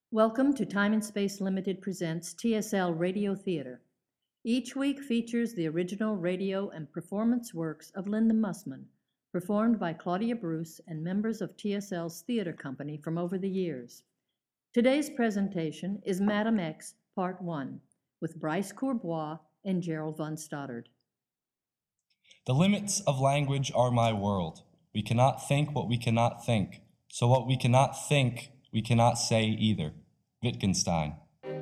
Welcome to Time and Space Limited presents TSL Radio Theater. Each week features the original radio and performance works of Linda Mussman, performed by Claudia Bruce and members of TSL's theater company from over the years. Today's presentation is Madam X, Part 1, with Bryce Courbois and Gerald von Stoddard. The limits of language are my world. We cannot think what we cannot think. So what we cannot think, we cannot say either. Wittgenstein.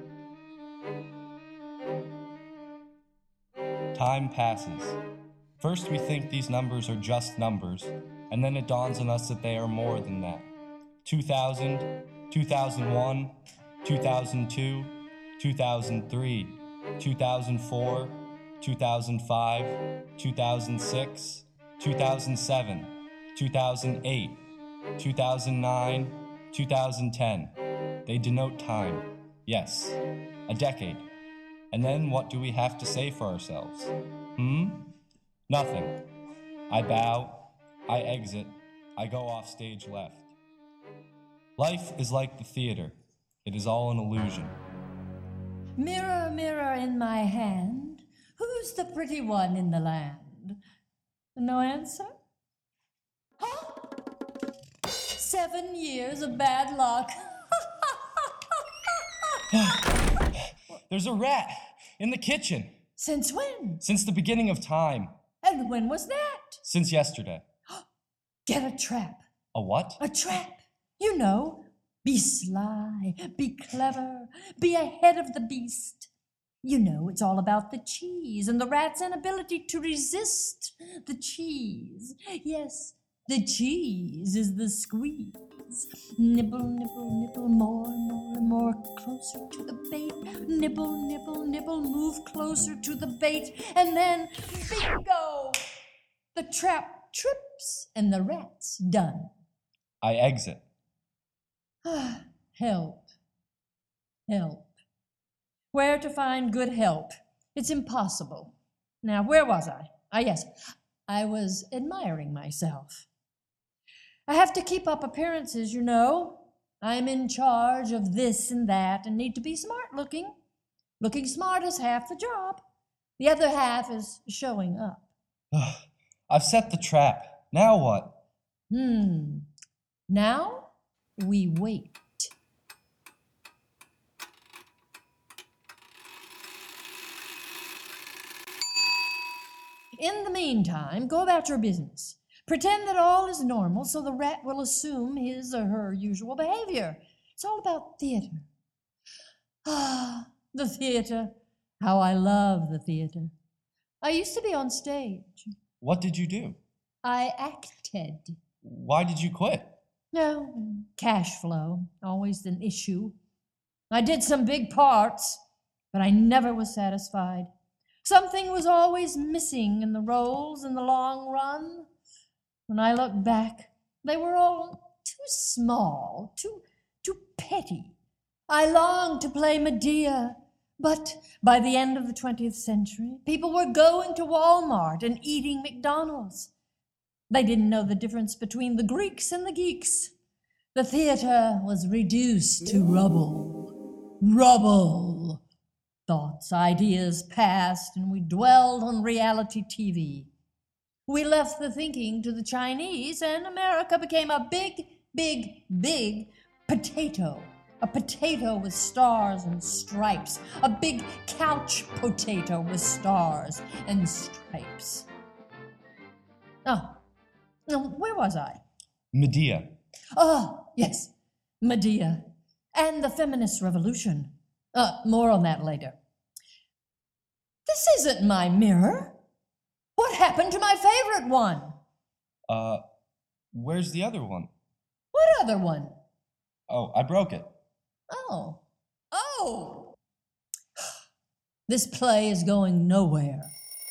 Time passes. First we think these numbers are just numbers, and then it dawns on us that they are more than that. 2000, 2001, 2002, 2003, 2004, 2005, 2006, 2007, 2008, 2009, 2010. They denote time. Yes, a decade. And then what do we have to say for ourselves? Nothing. I bow, I exit, I go off stage left. Life is like the theater. It is all an illusion. Mirror, mirror in my hand, who's the pretty one in the land? No answer? Huh? 7 years of bad luck. There's a rat in the kitchen. Since when? Since the beginning of time. And when was that? Since yesterday. Get a trap. A what? A trap. You know, be sly, be clever, be ahead of the beast. You know, it's all about the cheese and the rat's inability to resist the cheese. Yes, the cheese is the squeeze. Nibble, nibble, nibble, more, closer to the bait. Nibble, nibble, nibble, move closer to the bait. And then, bingo! The trap trips and the rat's done. I exit. Help. Help. Where to find good help? It's impossible. Now, where was I? Yes, I was admiring myself. I have to keep up appearances, you know. I'm in charge of this and that and need to be smart looking. Looking smart is half the job. The other half is showing up. I've set the trap. Now what? Now we wait. In the meantime, go about your business. Pretend that all is normal so the rat will assume his or her usual behavior. It's all about theater. The theater. How I love the theater. I used to be on stage. What did you do? I acted. Why did you quit? No, cash flow, always an issue. I did some big parts, but I never was satisfied. Something was always missing in the roles in the long run. When I look back, they were all too small, too petty. I longed to play Medea, but by the end of the 20th century, people were going to Walmart and eating McDonald's. They didn't know the difference between the Greeks and the geeks. The theater was reduced to rubble. Rubble. Thoughts, ideas passed, and we dwelled on reality TV. We left the thinking to the Chinese, and America became a big, big, big potato. A potato with stars and stripes. A big couch potato with stars and stripes. Oh, where was I? Medea. Oh, yes, Medea. And the feminist revolution. More on that later. This isn't my mirror. What happened to my favorite one? Where's the other one? What other one? Oh, I broke it. Oh! This play is going nowhere.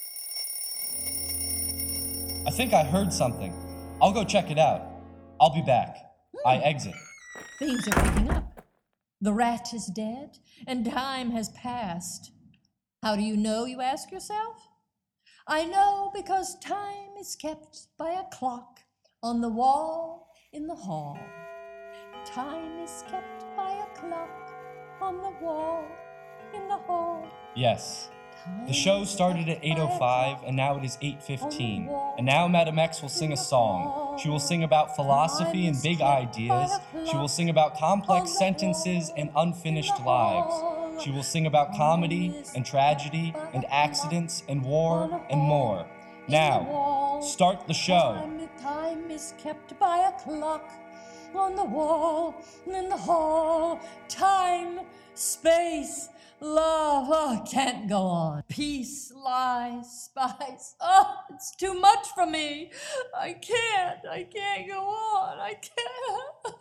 I think I heard something. I'll go check it out. I'll be back. I exit. Things are picking up. The rat is dead, and time has passed. How do you know, you ask yourself? I know because time is kept by a clock on the wall in the hall. time is kept by a clock on the wall in the hall. Yes. The show started at 8:05, and now it is 8:15. And now Madam X will sing a song. She will sing about philosophy and big ideas. She will sing about complex sentences and unfinished lives. She will sing about comedy and tragedy and accidents and war and more. Now, start the show. Time is kept by a clock on the wall in the hall. Time, space, love. Oh, I can't go on. Peace, lies, spice. Oh, it's too much for me. I can't go on. I can't.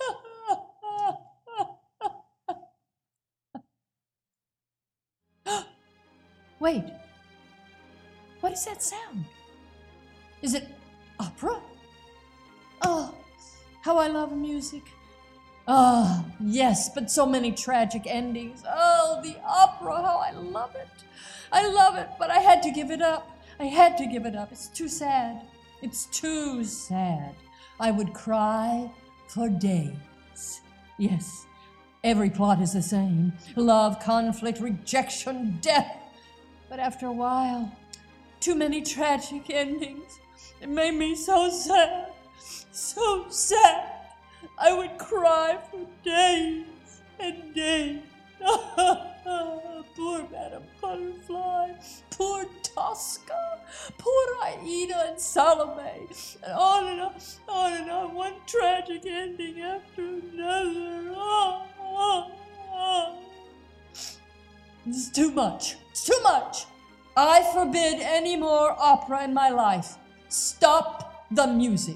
Wait. What is that sound? Is it opera? Oh, how I love music. Oh, yes, but so many tragic endings. Oh, the opera, how I love it. I love it, but I had to give it up. It's too sad. It's too sad. I would cry for days. Yes, every plot is the same. Love, conflict, rejection, death. But after a while, too many tragic endings. It made me so sad. So sad. I would cry for days and days. Poor Madame Butterfly, poor Tosca, poor Aida and Salome, and on, one tragic ending after another. It's too much. It's too much. I forbid any more opera in my life. Stop the music.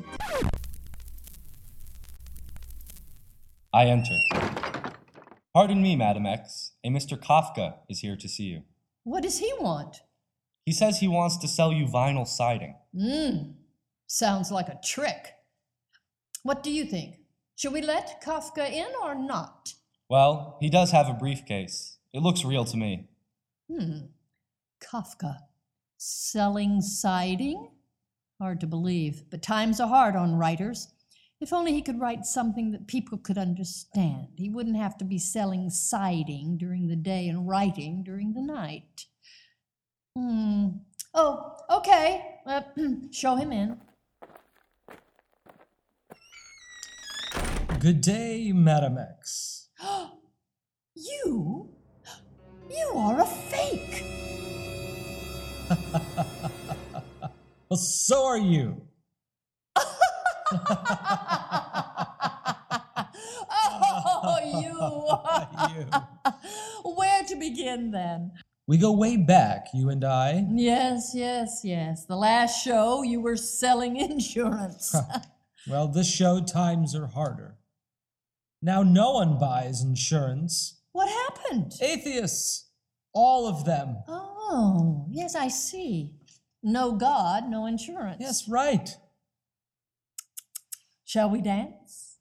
I enter. Pardon me, Madam X. A Mr. Kafka is here to see you. What does he want? He says he wants to sell you vinyl siding. Sounds like a trick. What do you think? Should we let Kafka in or not? Well, he does have a briefcase. It looks real to me. Kafka. Selling siding? Hard to believe, but times are hard on writers. If only he could write something that people could understand. He wouldn't have to be selling siding during the day and writing during the night. Oh, okay. Show him in. Good day, Madam X. You are a fake. Well, so are you. You. Where to begin then? We go way back, you and I. Yes. The last show you were selling insurance. Well, this show times are harder. Now no one buys insurance. What happened? Atheists. All of them. Oh, yes, I see. No God, no insurance. Yes, right. Shall we dance?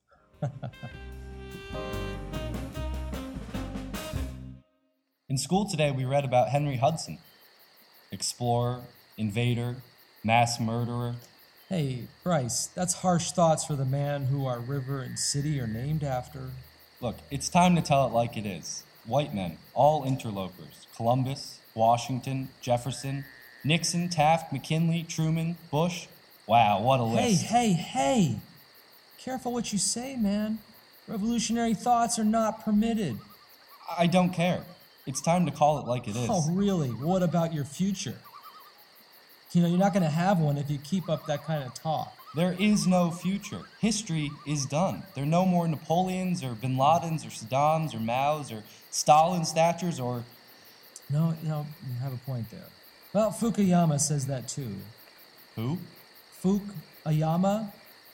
In school today, we read about Henry Hudson. Explorer, invader, mass murderer. Hey, Bryce, that's harsh thoughts for the man who our river and city are named after. Look, it's time to tell it like it is. White men, all interlopers. Columbus, Washington, Jefferson, Nixon, Taft, McKinley, Truman, Bush. Wow, what a list. Hey. Careful what you say, man. Revolutionary thoughts are not permitted. I don't care. It's time to call it like it is. Oh, really? What about your future? You're not going to have one if you keep up that kind of talk. There is no future. History is done. There are no more Napoleons or Bin Ladens or Saddams or Maos or Stalin statues or... No, you have a point there. Well, Fukuyama says that too. Who? Fukuyama?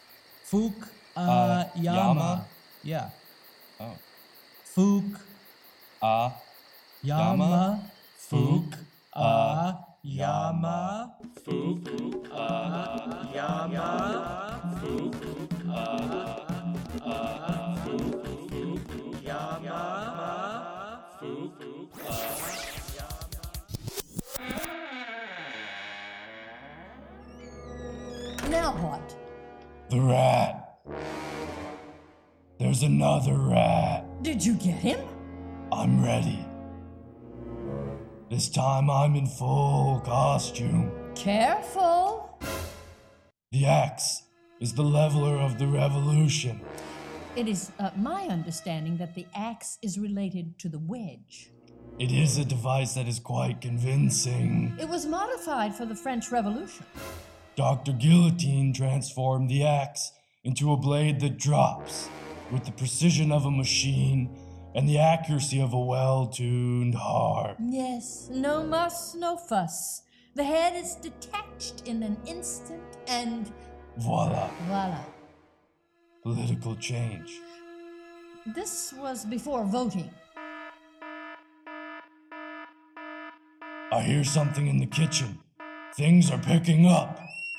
Yama? Yeah. Oh. Yama. Fuk. Yama. Yama. Now what? The rat. There's another rat. Did you get him? I'm ready. This time I'm in full costume. Careful. The axe is the leveler of the revolution. It is my understanding that the axe is related to the wedge. It is a device that is quite convincing. It was modified for the French Revolution. Dr. Guillotine transformed the axe into a blade that drops with the precision of a machine and the accuracy of a well-tuned harp. Yes, no muss, no fuss. The head is detached in an instant and Voila. voila. Political change. This was before voting. I hear something in the kitchen. Things are picking up.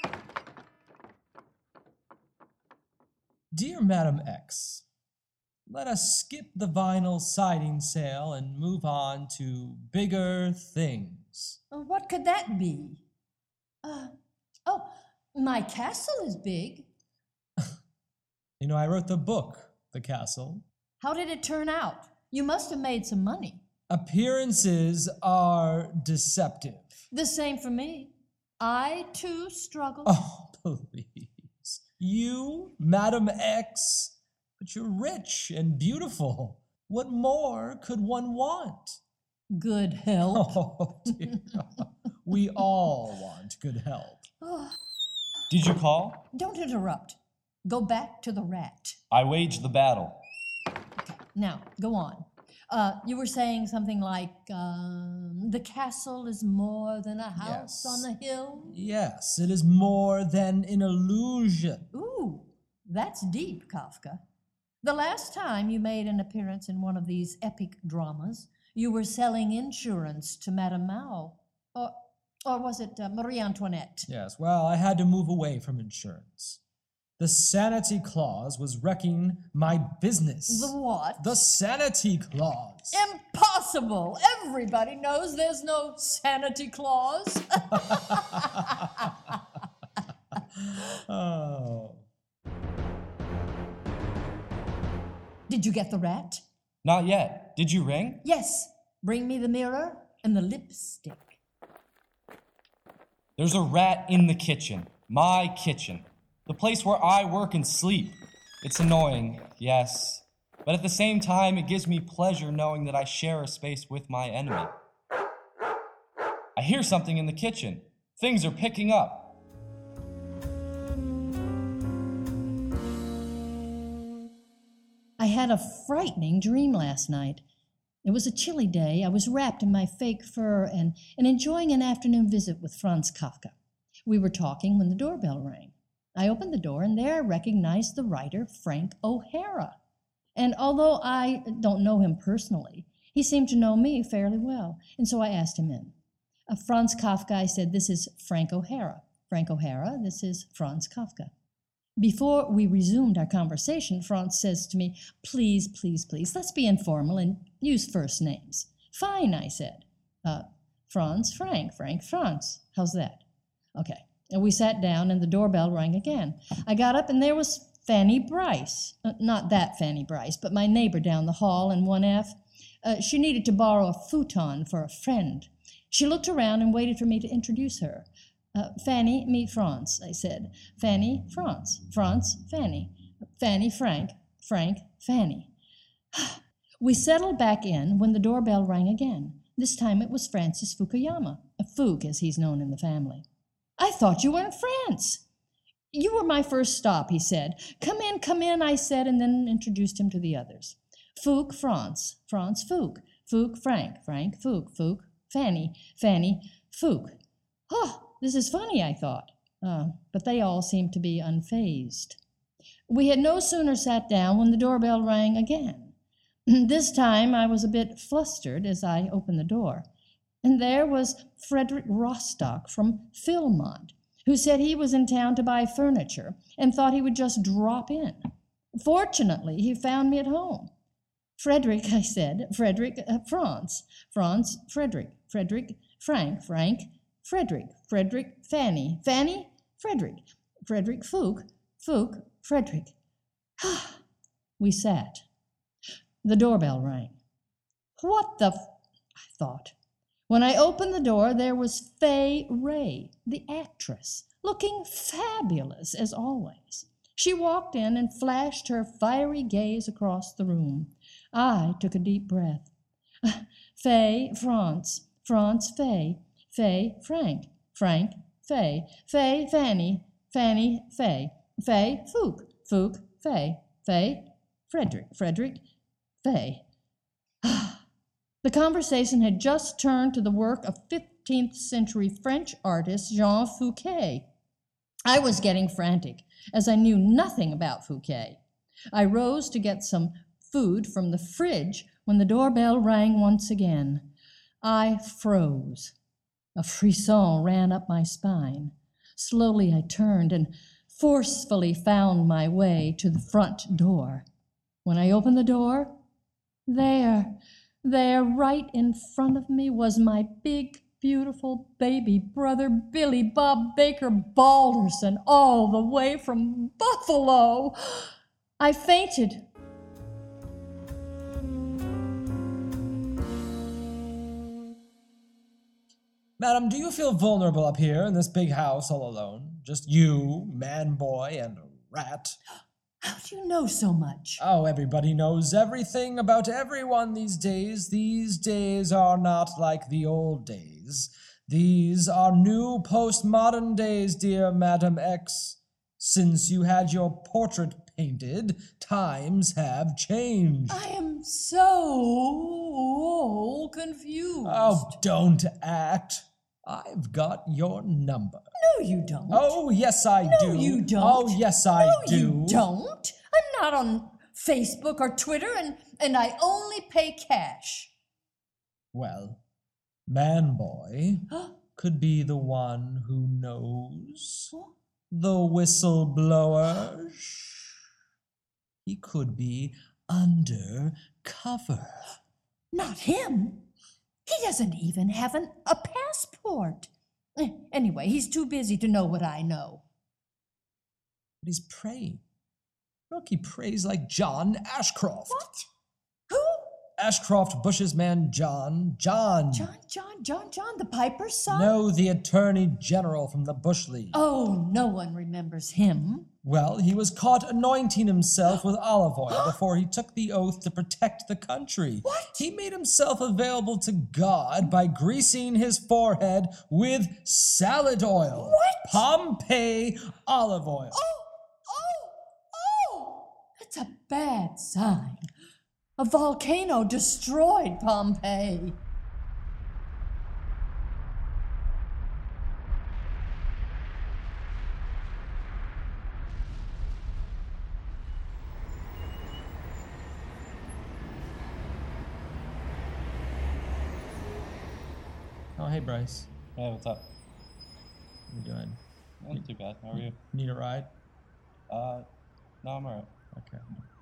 Dear Madam X, let us skip the vinyl siding sale and move on to bigger things. What could that be? Oh, my castle is big. You know, I wrote the book, The Castle. How did it turn out? You must have made some money. Appearances are deceptive. The same for me. I, too, struggle. Oh, please. You, Madam X, but you're rich and beautiful. What more could one want? Good help. Oh, dear. We all want good help. Oh, Did you call? don't interrupt. Go back to the rat. I waged the battle. Okay, now, go on. You were saying something like, the castle is more than a house Yes. on a hill? Yes, it is more than an illusion. Ooh, that's deep, Kafka. The last time you made an appearance in one of these epic dramas, you were selling insurance to Madame Mao. Or was it Marie Antoinette? Yes, well, I had to move away from insurance. The sanity clause was wrecking my business. The what? The sanity clause. Impossible! Everybody knows there's no sanity clause. Oh. Did you get the rat? Not yet. Did you ring? Yes. Bring me the mirror and the lipstick. There's a rat in the kitchen. My kitchen. The place where I work and sleep. It's annoying, yes. But at the same time, it gives me pleasure knowing that I share a space with my enemy. I hear something in the kitchen. Things are picking up. I had a frightening dream last night. It was a chilly day. I was wrapped in my fake fur and enjoying an afternoon visit with Franz Kafka. We were talking when the doorbell rang. I opened the door, and there I recognized the writer, Frank O'Hara. And although I don't know him personally, he seemed to know me fairly well, and so I asked him in. Franz Kafka, I said, this is Frank O'Hara. Frank O'Hara, this is Franz Kafka. Before we resumed our conversation, Franz says to me, please, please, please, let's be informal and use first names. Fine, I said. Franz, Frank, Frank, Franz. How's that? Okay. And we sat down, and the doorbell rang again. I got up, and there was Fanny Bryce. Not that Fanny Bryce, but my neighbor down the hall in 1F. She needed to borrow a futon for a friend. She looked around and waited for me to introduce her. Fanny, meet Franz, I said. Fanny, Franz. Franz, Fanny. Fanny, Frank. Frank, Fanny. We settled back in when the doorbell rang again. This time it was Francis Fukuyama, a Fook as he's known in the family. I thought you were in France. You were my first stop, he said. Come in, I said, and then introduced him to the others. Fook, Franz. Franz, Fook. Fook, Frank. Frank, Fook. Fook, Fanny. Fanny, Fook. Oh, this is funny, I thought. But they all seemed to be unfazed. We had no sooner sat down when the doorbell rang again. This time I was a bit flustered as I opened the door. And there was Frederick Rostock from Philmont, who said he was in town to buy furniture and thought he would just drop in. Fortunately, he found me at home. Frederick, I said. Frederick, Franz. Franz, Frederick. Frederick, Frank. Frank, Frederick. Frederick, Fanny. Fanny, Frederick. Frederick, Fook. Fook, Frederick. We sat. The doorbell rang. What the I thought. When I opened the door, there was Fay Ray, the actress, looking fabulous as always. She walked in and flashed her fiery gaze across the room. I took a deep breath. Fay, France, Fay, Fay, Frank, Fay, Fay, Fanny, Fay, Fay, Fook, Fay, Frederick, Fay. The conversation had just turned to the work of 15th century French artist Jean Fouquet. I was getting frantic, as I knew nothing about Fouquet. I rose to get some food from the fridge when the doorbell rang once again. I froze. A frisson ran up my spine. Slowly I turned and forcefully found my way to the front door. When I opened the door, there, right in front of me, was my big, beautiful baby brother, Billy Bob Baker Balderson, all the way from Buffalo. I fainted. Madam, do you feel vulnerable up here in this big house all alone? Just you, man boy, and a rat? How do you know so much? Oh, everybody knows everything about everyone these days. These days are not like the old days. These are new postmodern days, dear Madam X. Since you had your portrait painted, times have changed. I am so confused. Oh, don't act. I've got your number. No, you don't. Oh, yes, I do. No, you don't. Oh, yes, I do. You don't. I'm not on Facebook or Twitter, and I only pay cash. Well, man boy could be the one who knows. The whistleblower. He could be undercover. Not him. He doesn't even have a passport. Anyway, he's too busy to know what I know. But he's praying. Look, he prays like John Ashcroft. What? Who? Ashcroft, Bush's man, John, John, the Piper's son? No, the Attorney General from the Bush League. Oh, no one remembers him. Well, he was caught anointing himself with olive oil before he took the oath to protect the country. What? He made himself available to God by greasing his forehead with salad oil. What? Pompeii olive oil. Oh! That's a bad sign. A volcano destroyed Pompeii. Oh, hey, Bryce. Hey, what's up? How you doing? Not too bad. How are you? Need a ride? No, I'm alright. Okay.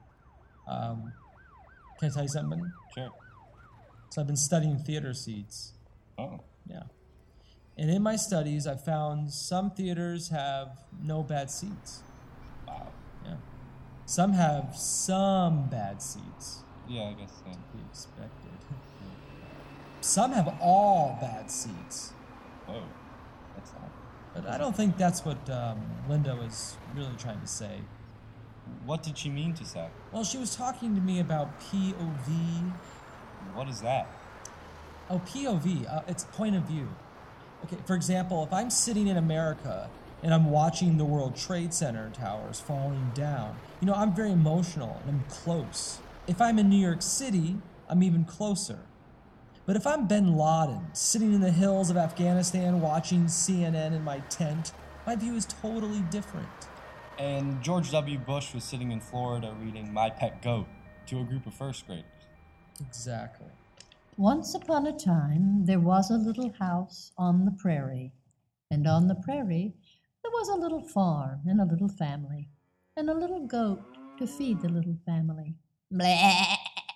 Can I tell you something? Sure. So I've been studying theater seats. Oh. Yeah. And in my studies, I found some theaters have no bad seats. Wow. Yeah. Some have some bad seats. Yeah, I guess so. To be expected. Some have all bad seats. Whoa. That's not. But I don't think that's what Linda was really trying to say. What did she mean to say? Well, she was talking to me about POV. What is that? Oh, POV. It's point of view. Okay, for example, if I'm sitting in America and I'm watching the World Trade Center towers falling down, I'm very emotional and I'm close. If I'm in New York City, I'm even closer. But if I'm bin Laden, sitting in the hills of Afghanistan watching CNN in my tent, my view is totally different. And George W. Bush was sitting in Florida reading My Pet Goat to a group of first graders. Exactly. Once upon a time, there was a little house on the prairie, and on the prairie there was a little farm and a little family, and a little goat to feed the little family. Bleh,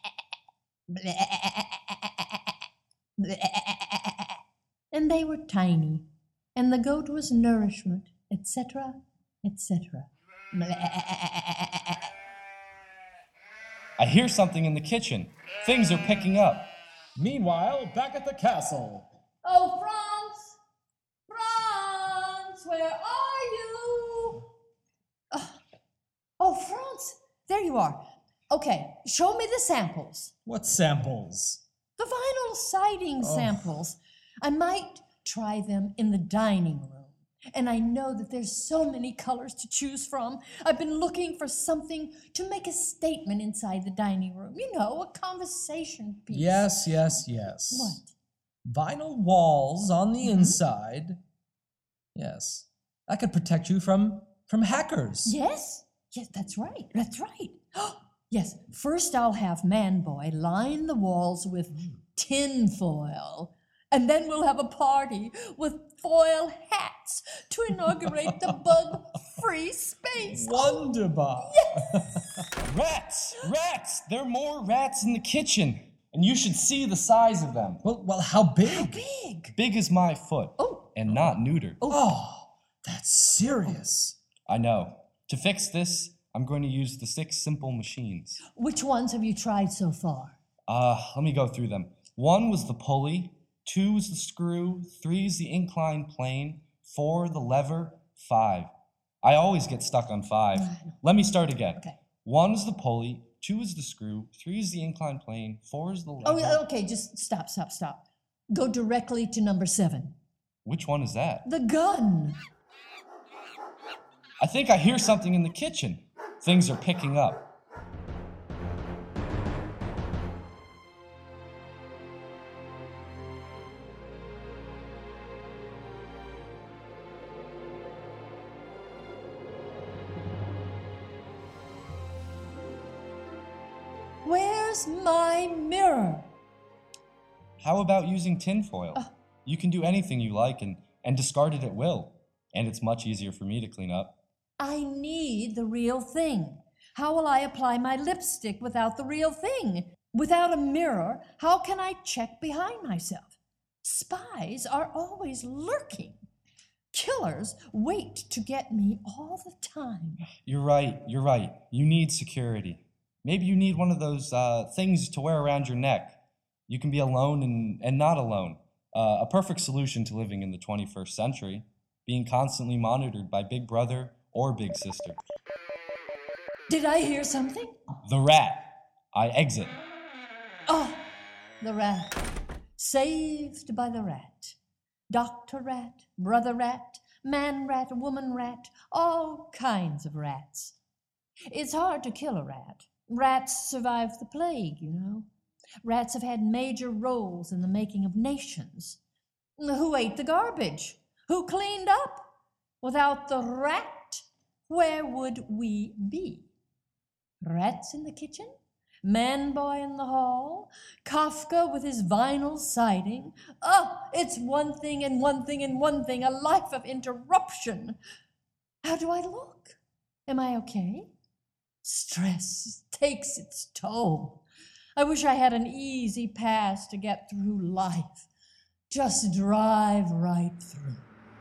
bleh, bleh. And they were tiny, and the goat was nourishment, etc., etc. I hear something in the kitchen. Things are picking up. Meanwhile, back at the castle. Oh, Franz! Franz, where are you? Oh, Franz, there you are. Okay, show me the samples. What samples? The vinyl siding samples. I might try them in the dining room. And I know that there's so many colors to choose from. I've been looking for something to make a statement inside the dining room. You know, a conversation piece. Yes. What? Vinyl walls on the inside. Yes. That could protect you from hackers. Yes, that's right. Yes, first I'll have Man-Boy line the walls with tin foil. And then we'll have a party with foil hats to inaugurate the bug-free space. Wonderbar. Rats! Rats! There are more rats in the kitchen. And you should see the size of them. Well, how big? How big? Big as my foot. Oh. And not neutered. Oh, that's serious. I know. To fix this, I'm going to use the 6 simple machines. Which ones have you tried so far? Let me go through them. 1 was the pulley, 2 is the screw, 3 is the inclined plane, 4 the lever, 5. I always get stuck on 5. Let me start again. Okay. 1 is the pulley, 2 is the screw, 3 is the inclined plane, 4 is the lever. Oh, okay, just stop. Go directly to number 7. Which one is that? The gun. I think I hear something in the kitchen. Things are picking up. Where's my mirror? How about using tinfoil? You can do anything you like and discard it at will. And it's much easier for me to clean up. I need the real thing. How will I apply my lipstick without the real thing? Without a mirror, how can I check behind myself? Spies are always lurking. Killers wait to get me all the time. You're right. You need security. Maybe you need one of those things to wear around your neck. You can be alone and not alone. A perfect solution to living in the 21st century, being constantly monitored by Big Brother or Big Sister. Did I hear something? The rat. I exit. Oh, the rat. Saved by the rat. Dr. Rat, Brother Rat, Man Rat, Woman Rat, all kinds of rats. It's hard to kill a rat. Rats survived the plague, you know. Rats have had major roles in the making of nations. Who ate the garbage? Who cleaned up? Without the rat, where would we be? Rats in the kitchen? Man-Boy in the hall? Kafka with his vinyl siding? Oh, it's one thing and one thing and one thing, a life of interruption. How do I look? Am I okay? Stress takes its toll. I wish I had an easy pass to get through life. Just drive right through.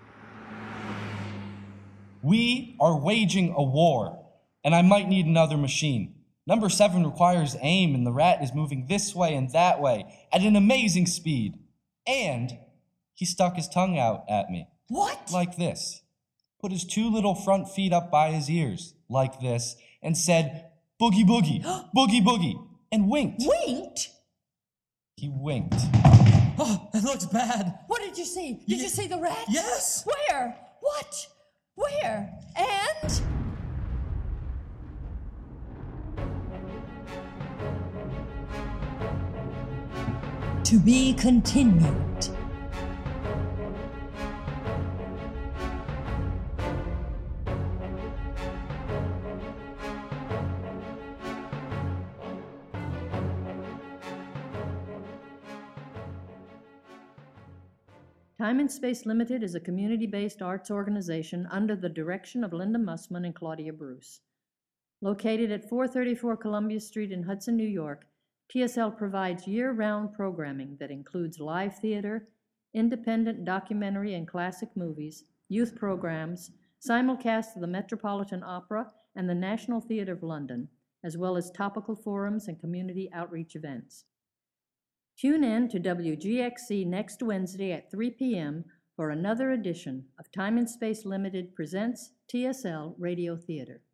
We are waging a war, and I might need another machine. Number 7 requires aim, and the rat is moving this way and that way at an amazing speed. And he stuck his tongue out at me. What? Like this. Put his 2 little front feet up by his ears, like this, and said, "Boogie boogie, boogie boogie," and winked. Winked? He winked. Oh, that looks bad. What did you see? Did you see the rat? Yes. Where? What? Where? And? To be continued. Time and Space Limited is a community-based arts organization under the direction of Linda Mussman and Claudia Bruce. Located at 434 Columbia Street in Hudson, New York, TSL provides year-round programming that includes live theater, independent documentary and classic movies, youth programs, simulcasts of the Metropolitan Opera and the National Theatre of London, as well as topical forums and community outreach events. Tune in to WGXC next Wednesday at 3 p.m. for another edition of Time and Space Limited presents TSL Radio Theater.